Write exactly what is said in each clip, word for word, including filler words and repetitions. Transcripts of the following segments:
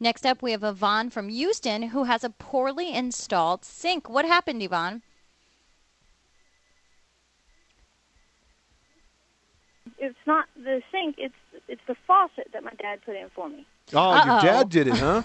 Next up, we have Yvonne from Houston who has a poorly installed sink. What happened, Yvonne? It's not the sink, it's it's the faucet that my dad put in for me. Oh, Uh-oh. your dad did it, huh?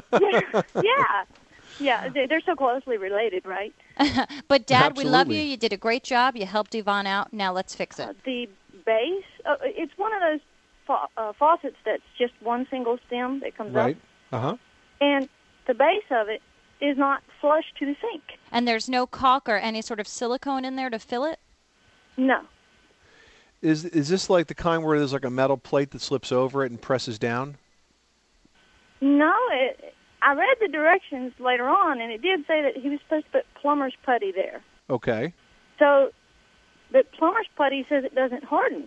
yeah. Yeah, they- they're so closely related, right? But, Dad, we love you. Absolutely. You did a great job. You helped Yvonne out. Now let's fix it. Uh, the base, uh, it's one of those fa- uh, faucets that's just one single stem that comes Right. up. Uh-huh. And the base of it is not flush to the sink. And there's no caulk or any sort of silicone in there to fill it? No. Is is this like the kind where there's like a metal plate that slips over it and presses down? No, it, I read the directions later on, and it did say that he was supposed to put plumber's putty there. Okay. So, but plumber's putty says it doesn't harden.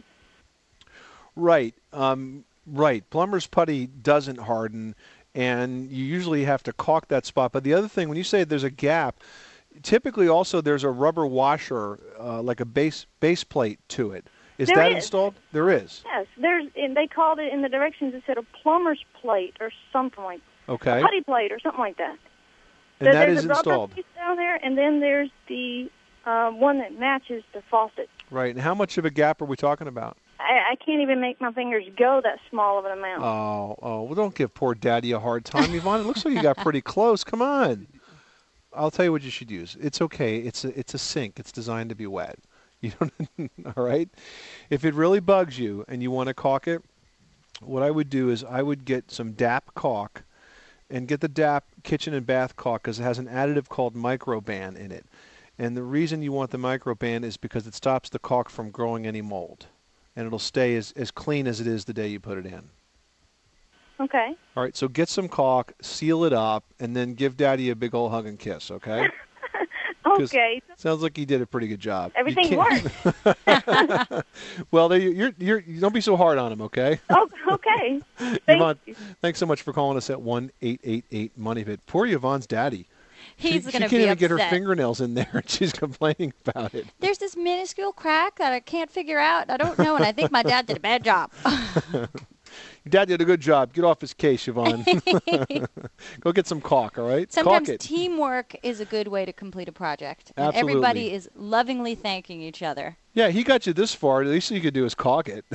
Right. Um, right. Plumber's putty doesn't harden, and you usually have to caulk that spot. But the other thing, when you say there's a gap, typically also there's a rubber washer, uh, like a base base plate to it. Is There that is. installed? There is. Yes, there's, and they called it in the directions. It said a plumber's plate or something like Okay. putty plate or something like that. And There- that there's is a rubber installed. piece down there, and then there's the uh, one that matches the faucet. Right. And how much of a gap are we talking about? I, I can't even make my fingers go that small of an amount. Oh, oh, well, don't give poor Daddy a hard time, Yvonne. It looks like you got pretty close. Come on. I'll tell you what you should use. It's okay. It's a, it's a sink. It's designed to be wet. You don't. All right. If it really bugs you and you want to caulk it, what I would do is I would get some D A P caulk, and get the D A P kitchen and bath caulk because it has an additive called Microban in it. And the reason you want the Microban is because it stops the caulk from growing any mold, and it'll stay as, as clean as it is the day you put it in. Okay. All right, so get some caulk, seal it up, and then give Daddy a big old hug and kiss, okay? 'Cause Okay. Sounds like he did a pretty good job. You Everything can't- works. Well, there you- you're, you're, you don't be so hard on him, okay? Oh, okay. Thank Yvonne, you. thanks so much for calling us at one eight eight eight money pit. Poor Yvonne's daddy. He's she, going she to can't be even upset. get her fingernails in there, and she's complaining about it. There's this minuscule crack that I can't figure out. I don't know, and I think my dad did a bad job. Your dad did a good job. Get off his case, Yvonne. Go get some caulk, all right? Sometimes caulk it. teamwork is a good way to complete a project. And Absolutely. everybody is lovingly thanking each other. Yeah, he got you this far. The least you could do is caulk it.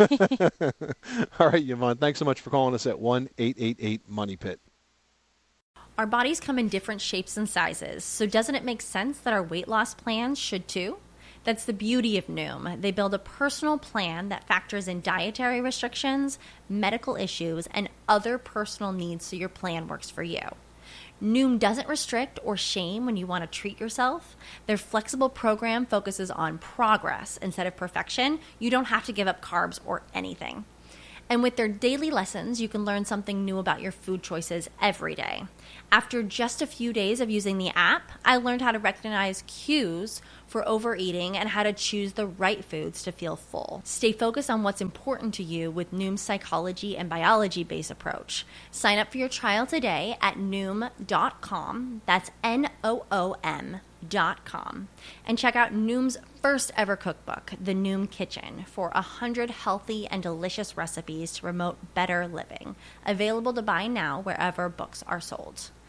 All right, Yvonne, thanks so much for calling us at one eight eight eight money pit. Our bodies come in different shapes and sizes, so doesn't it make sense that our weight loss plans should too? That's the beauty of Noom. They build a personal plan that factors in dietary restrictions, medical issues, and other personal needs so your plan works for you. Noom doesn't restrict or shame when you want to treat yourself. Their flexible program focuses on progress instead of perfection. You don't have to give up carbs or anything. And with their daily lessons, you can learn something new about your food choices every day. After just a few days of using the app, I learned how to recognize cues for overeating and how to choose the right foods to feel full. Stay focused on what's important to you with Noom's psychology and biology-based approach. Sign up for your trial today at noom dot com. That's N O O M dot com. And check out Noom's first ever cookbook, The Noom Kitchen, for one hundred healthy and delicious recipes to promote better living. Available to buy now wherever books are sold.